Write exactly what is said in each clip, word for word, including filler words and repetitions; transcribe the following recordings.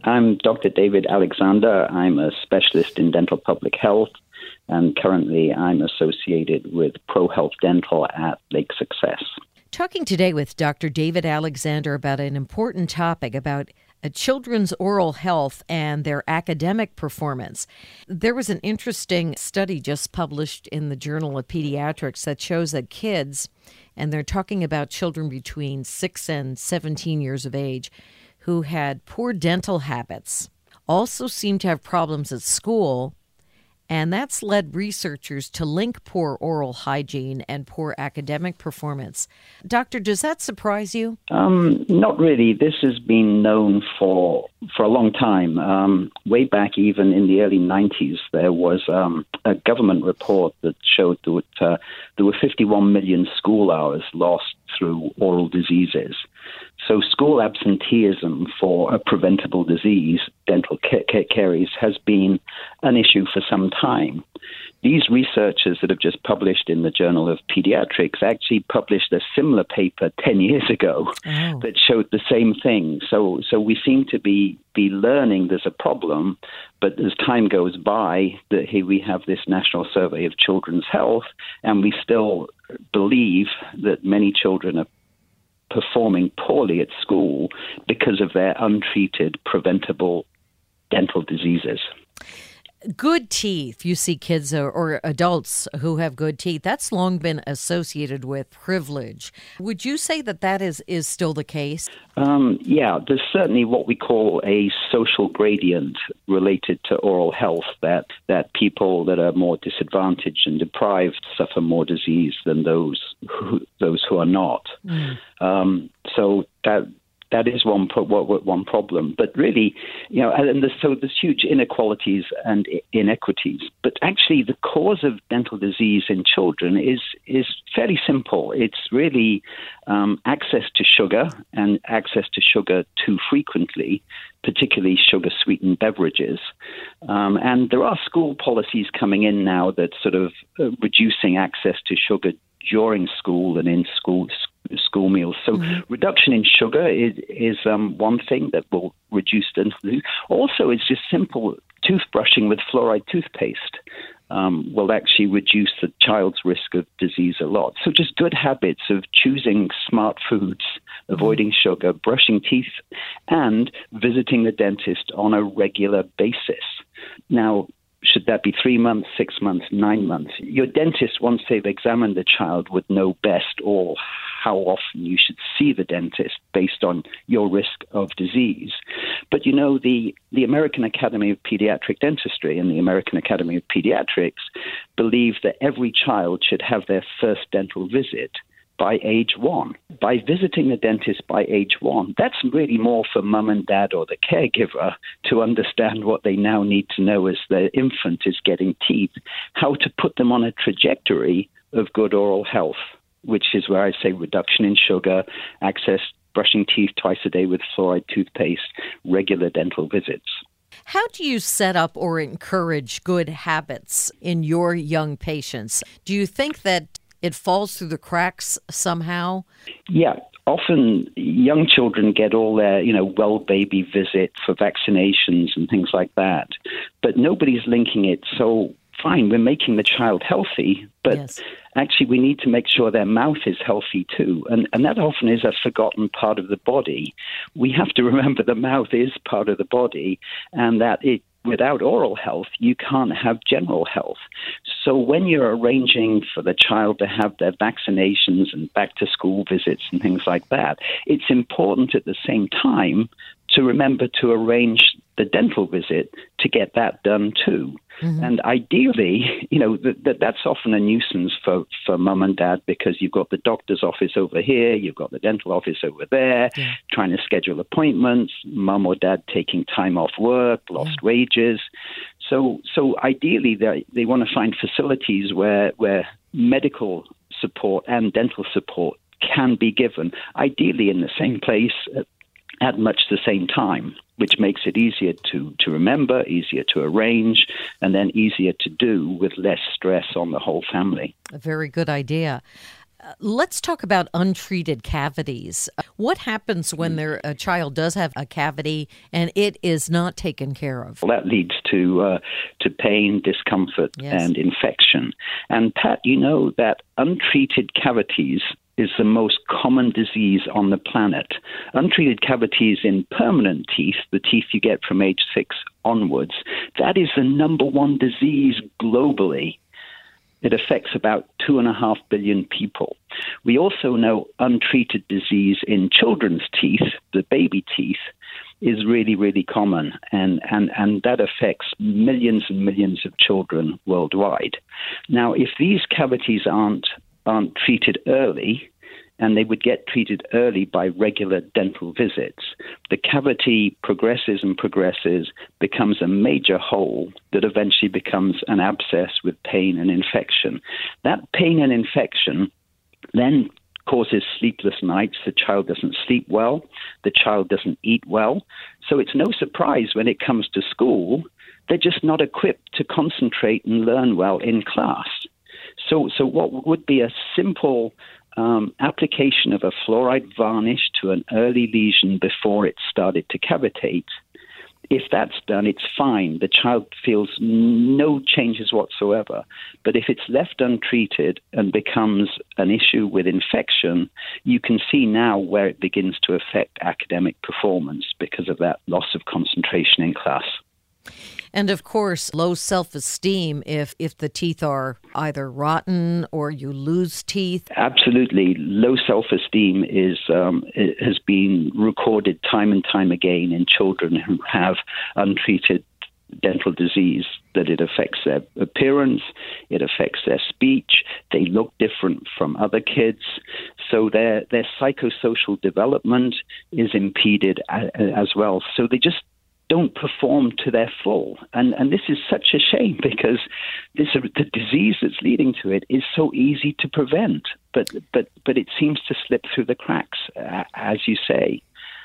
I'm Doctor David Alexander. I'm a specialist in dental public health, and currently I'm associated with ProHealth Dental at Lake Success. Talking today with Doctor David Alexander about an important topic about uh, children's oral health and their academic performance. There was an interesting study just published in the Journal of Pediatrics that shows that kids, and they're talking about children between six and seventeen years of age, who had poor dental habits, also seem to have problems at school, and that's led researchers to link poor oral hygiene and poor academic performance. Doctor, does that surprise you? Um, not really. This has been known for for a long time. Um, way back even in the early nineties, there was um, a government report that showed that uh, there were fifty-one million school hours lost through oral diseases. So school absenteeism for a preventable disease, dental caries, has been an issue for some time. These researchers that have just published in the Journal of Pediatrics actually published a similar paper ten years ago oh. that showed the same thing. So so we seem to be, be learning there's a problem, but as time goes by, that here we have this National Survey of Children's Health, and we still believe that many children are performing poorly at school because of their untreated preventable dental diseases. Good teeth. You see kids or, or adults who have good teeth. That's long been associated with privilege. Would you say that that is, is still the case? Um, yeah, there's certainly what we call a social gradient related to oral health, that, that people that are more disadvantaged and deprived suffer more disease than those who, those who are not. Mm. Um, so that... That is one one problem, but really, you know, and there's, so there's huge inequalities and inequities. But actually, the cause of dental disease in children is is fairly simple. It's really um, access to sugar and access to sugar too frequently, particularly sugar-sweetened beverages. Um, and there are school policies coming in now that sort of uh, reducing access to sugar during school and in school school meals. So mm-hmm. reduction in sugar is, is um, one thing that will reduce dental disease. Also, it's just simple toothbrushing with fluoride toothpaste um, will actually reduce the child's risk of disease a lot. So just good habits of choosing smart foods, avoiding mm-hmm. sugar, brushing teeth, and visiting the dentist on a regular basis. Now, should that be three months, six months, nine months? Your dentist, once they've examined the child, would know best or how often you should see the dentist based on your risk of disease. But, you know, the, the American Academy of Pediatric Dentistry and the American Academy of Pediatrics believe that every child should have their first dental visit by age one. By visiting the dentist by age one, that's really more for mum and dad or the caregiver to understand what they now need to know as their infant is getting teeth, how to put them on a trajectory of good oral health, which is where I say reduction in sugar, access, brushing teeth twice a day with fluoride toothpaste, regular dental visits. How do you set up or encourage good habits in your young patients? Do you think that it falls through the cracks somehow? Yeah. Often young children get all their, you know, well baby visit for vaccinations and things like that. But nobody's linking it. So fine, we're making the child healthy, but yes. actually we need to make sure their mouth is healthy too. And, and that often is a forgotten part of the body. We have to remember the mouth is part of the body and that it without oral health, you can't have general health. So when you're arranging for the child to have their vaccinations and back-to-school visits and things like that, it's important at the same time to remember to arrange the dental visit to get that done too. Mm-hmm. And ideally, you know, th- th- that's often a nuisance for, for mum and dad because you've got the doctor's office over here, you've got the dental office over there, yeah. trying to schedule appointments, mum or dad taking time off work, lost yeah. wages. So so ideally, they they want to find facilities where where medical support and dental support can be given, ideally in the same place at, at much the same time, which makes it easier to, to remember, easier to arrange, and then easier to do with less stress on the whole family. A very good idea. Let's talk about untreated cavities. What happens when there, a child does have a cavity and it is not taken care of? Well, that leads to uh, to pain, discomfort, Yes. and infection. And Pat, you know that untreated cavities is the most common disease on the planet. Untreated cavities in permanent teeth, the teeth you get from age six onwards, that is the number one disease globally. It affects about two and a half billion people. We also know untreated disease in children's teeth, the baby teeth, is really, really common, and, and, and that affects millions and millions of children worldwide. Now, if these cavities aren't aren't treated early, and they would get treated early by regular dental visits, the cavity progresses and progresses, becomes a major hole that eventually becomes an abscess with pain and infection. That pain and infection then causes sleepless nights. The child doesn't sleep well. The child doesn't eat well. So it's no surprise when it comes to school, they're just not equipped to concentrate and learn well in class. So, so what would be a simple um, application of a fluoride varnish to an early lesion before it started to cavitate, if that's done, it's fine. The child feels no changes whatsoever. But if it's left untreated and becomes an issue with infection, you can see now where it begins to affect academic performance because of that loss of concentration in class. And of course, low self-esteem if, if the teeth are either rotten or you lose teeth. Absolutely. Low self-esteem is um, it has been recorded time and time again in children who have untreated dental disease, that it affects their appearance, it affects their speech, they look different from other kids, so their, their psychosocial development is impeded as well. So they just don't perform to their full. And and this is such a shame because this the disease that's leading to it is so easy to prevent, but but but it seems to slip through the cracks, uh, as you say.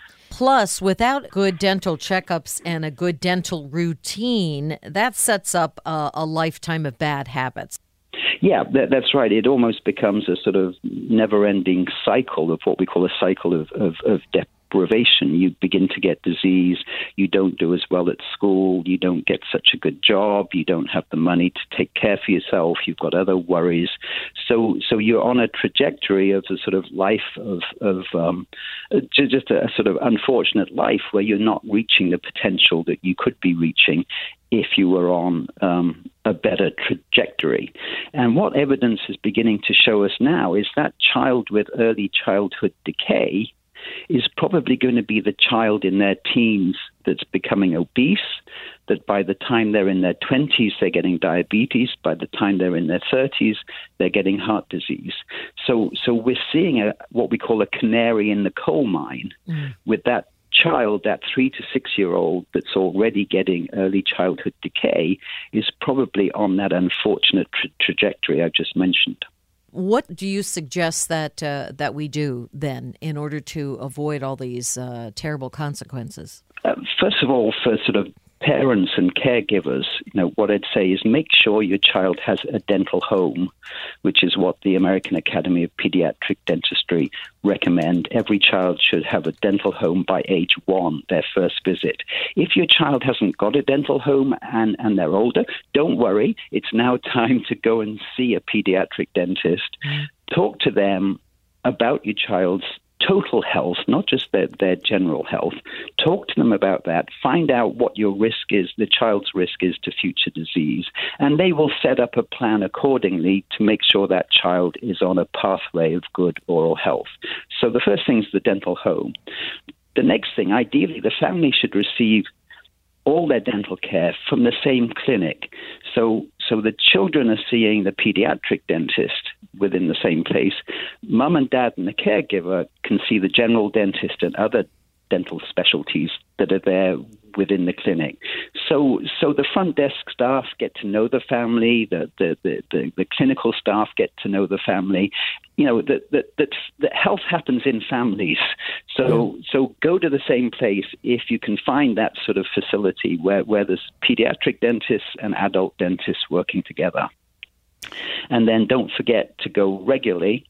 Plus, without good dental checkups and a good dental routine, that sets up a, a lifetime of bad habits. Yeah, that, that's right. It almost becomes a sort of never-ending cycle of what we call a cycle of, of, of deprivation. You begin to get disease, you don't do as well at school, you don't get such a good job, you don't have the money to take care for yourself, you've got other worries. So so you're on a trajectory of a sort of life of, of um, just a sort of unfortunate life where you're not reaching the potential that you could be reaching if you were on um, a better trajectory. And what evidence is beginning to show us now is that child with early childhood decay is probably going to be the child in their teens that's becoming obese, that by the time they're in their twenties, they're getting diabetes. By the time they're in their thirties, they're getting heart disease. So so we're seeing a, what we call a canary in the coal mine mm. with that child, that three to six-year-old that's already getting early childhood decay is probably on that unfortunate tra- trajectory I just mentioned. What do you suggest that uh, that we do then in order to avoid all these uh, terrible consequences? Uh, first of all, for sort of parents and caregivers, you know, what I'd say is make sure your child has a dental home, which is what the American Academy of Pediatric Dentistry recommend. Every child should have a dental home by age one, their first visit. If your child hasn't got a dental home and, and they're older, don't worry. It's now time to go and see a pediatric dentist. Mm. Talk to them about your child's total health, not just their, their general health. Talk to them about that. Find out what your risk is, the child's risk is to future disease. And they will set up a plan accordingly to make sure that child is on a pathway of good oral health. So the first thing is the dental home. The next thing, ideally, the family should receive all their dental care from the same clinic. So so the children are seeing the pediatric dentist within the same place. Mum and dad and the caregiver can see the general dentist and other dental specialties that are there within the clinic. So so the front desk staff get to know the family, the the, the, the, the clinical staff get to know the family. You know, that that that that health happens in families. So yeah. so go to the same place if you can find that sort of facility where, where there's pediatric dentists and adult dentists working together. And then don't forget to go regularly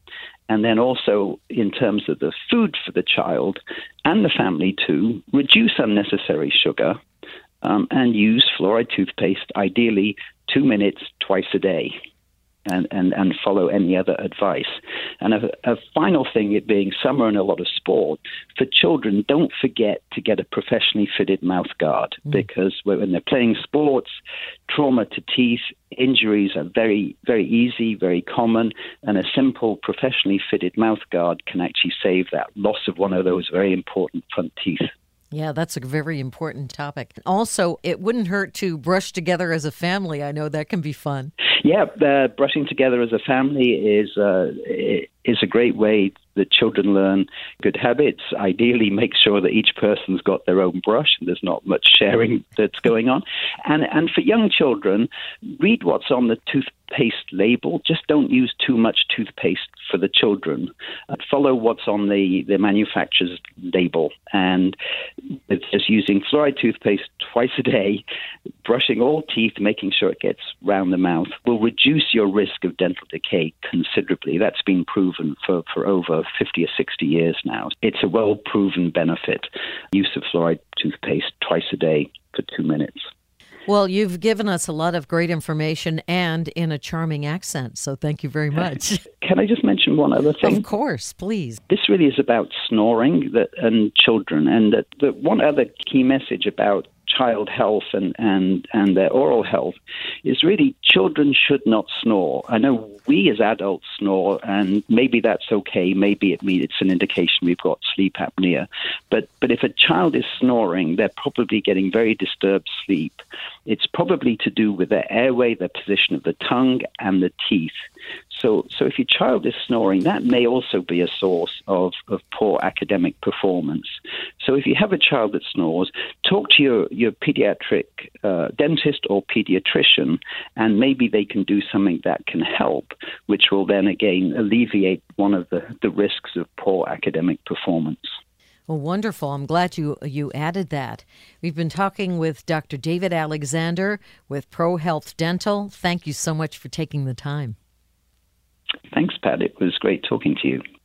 And then also in terms of the food for the child and the family too, reduce unnecessary sugar um, and use fluoride toothpaste, ideally two minutes twice a day. And, and, and follow any other advice. And a, a final thing, it being summer and a lot of sport, for children, don't forget to get a professionally fitted mouth guard mm. because when they're playing sports, trauma to teeth, injuries are very, very easy, very common, and a simple professionally fitted mouth guard can actually save that loss of one of those very important front teeth. Yeah, that's a very important topic. Also, it wouldn't hurt to brush together as a family. I know that can be fun. Yeah, uh, brushing together as a family is uh, is a great way that children learn good habits. Ideally, make sure that each person's got their own brush and there's not much sharing that's going on. And and for young children, read what's on the toothpaste label. Just don't use too much toothpaste for the children. Uh, follow what's on the, the manufacturer's label. And it's just using fluoride toothpaste twice a day, brushing all teeth, making sure it gets round the mouth, will reduce your risk of dental decay considerably. That's been proven for, for over fifty or sixty years now. It's a well-proven benefit, use of fluoride toothpaste twice a day for two minutes. Well, you've given us a lot of great information and in a charming accent, so thank you very much. Can I just mention one other thing? Of course, please. This really is about snoring that, and children, and that, that one other key message about child health and, and, and their oral health is really children should not snore. I know we as adults snore, and maybe that's okay. Maybe it means it's an indication we've got sleep apnea. But but if a child is snoring, they're probably getting very disturbed sleep. It's probably to do with their airway, the position of the tongue, and the teeth. So, so if your child is snoring, that may also be a source of, of poor academic performance. So if you have a child that snores, talk to your, your pediatric uh, dentist or pediatrician, and maybe they can do something that can help, which will then again alleviate one of the, the risks of poor academic performance. Well, wonderful. I'm glad you you added that. We've been talking with Doctor David Alexander with ProHealth Dental. Thank you so much for taking the time. Thanks, Pat. It was great talking to you.